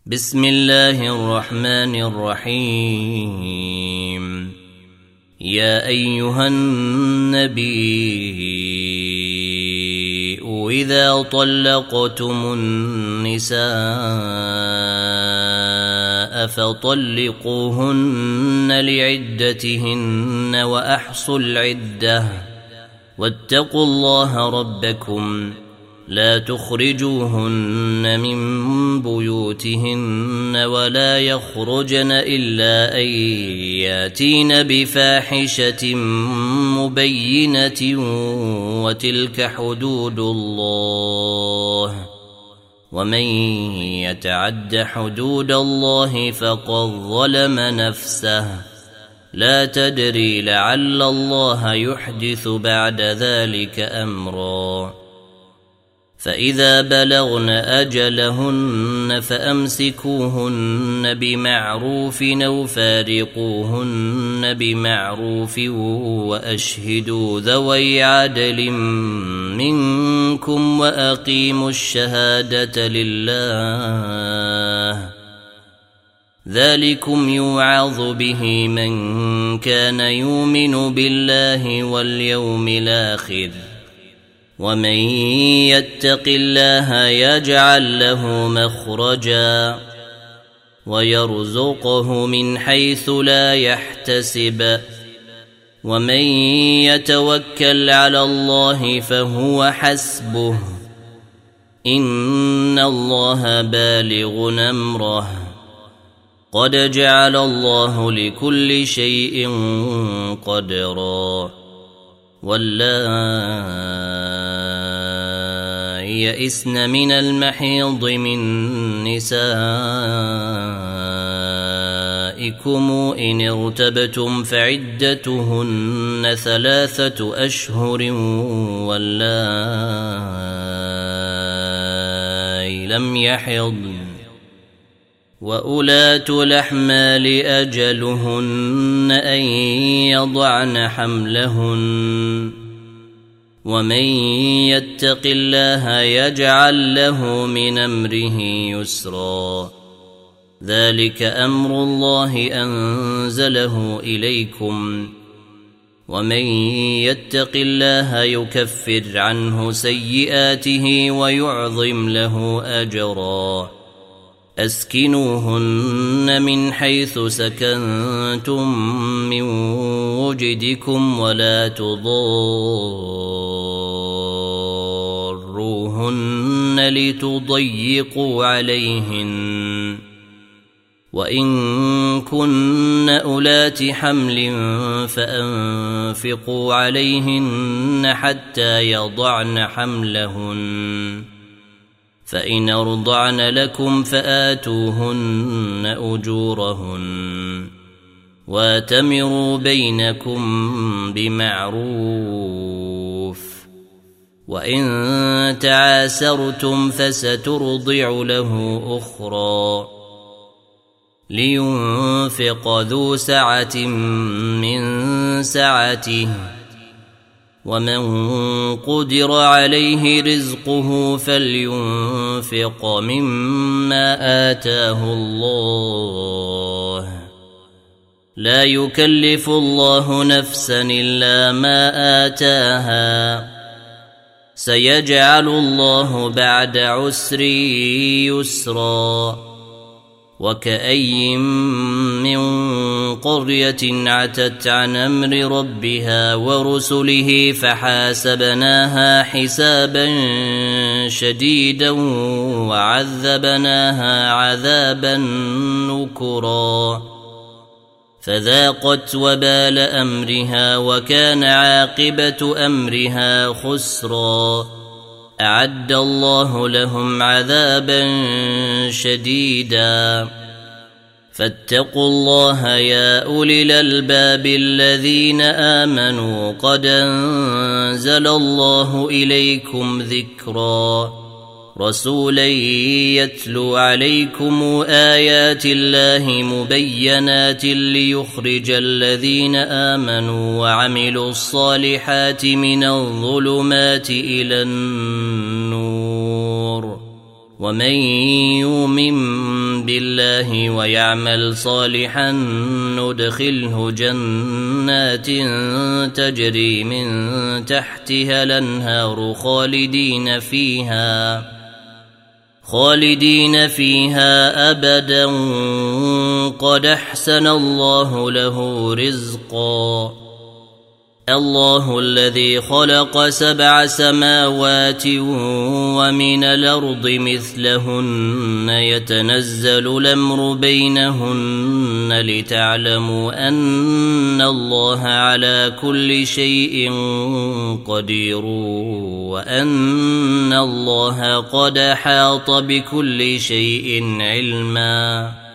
بسم الله الرحمن الرحيم. يا أيها النبي إذا طلقتم النساء فطلقوهن لعدتهن وأحصوا العدة واتقوا الله ربكم لا تخرجوهن من بيوتهن ولا يخرجن إلا أن ياتين بفاحشة مبينة وتلك حدود الله ومن يتعد حدود الله فقد ظلم نفسه لا تدري لعل الله يحدث بعد ذلك أمرا. فإذا بلغن أجلهن فأمسكوهن بمعروف أو فارقوهن بمعروف وأشهدوا ذوي عدل منكم وأقيموا الشهادة لله ذلكم يوعظ به من كان يؤمن بالله واليوم الآخر ومن يتق الله يجعل له مخرجا ويرزقه من حيث لا يحتسب ومن يتوكل على الله فهو حسبه إن الله بالغ أمره قد جعل الله لكل شيء قدرا. واللائي يئسن من المحيض من نسائكم إن ارتبتم فعدتهن 3 أشهر واللائي لم يحضن وأولات الأحمال أجلهن أن يضعن حملهن ومن يتق الله يجعل له من أمره يسرا ذلك أمر الله أنزله إليكم ومن يتق الله يكفر عنه سيئاته ويعظم له أجرا. أسكنوهن من حيث سكنتم من وجدكم ولا تضاروهن لتضيقوا عليهن وإن كن أولات حمل فأنفقوا عليهن حتى يضعن حملهن فإن أرضعن لكم فآتوهن أجورهن واتمروا بينكم بمعروف وإن تعاسرتم فسترضع له أخرى لينفق ذو سعة من سعته ومن قدر عليه رزقه فلينفق مما آتاه الله لا يكلف الله نفسا إلا ما آتاها سيجعل الله بعد عسر يسرا. وكأي من قرية عتت عن أمر ربها ورسله فحاسبناها حسابا شديدا وعذبناها عذابا نكرا فذاقت وبال أمرها وكان عاقبة أمرها خسرا. أعد الله لهم عذابا شديدا فاتقوا الله يا أولي الألباب الذين آمنوا قد أنزل الله إليكم ذكرا رسولا يتلو عليكم آيات الله مبينات ليخرج الذين آمنوا وعملوا الصالحات من الظلمات إلى النور ومن يؤمن بالله الله ويعمل صالحا ندخله جنات تجري من تحتها الأنهار خالدين فيها أبدا قد أحسن الله له رزقا. الله الذي خلق 7 سماوات ومن الأرض مثلهن يتنزل الأمر بينهن لتعلموا أن الله على كل شيء قدير وأن الله قد أحاط بكل شيء علما.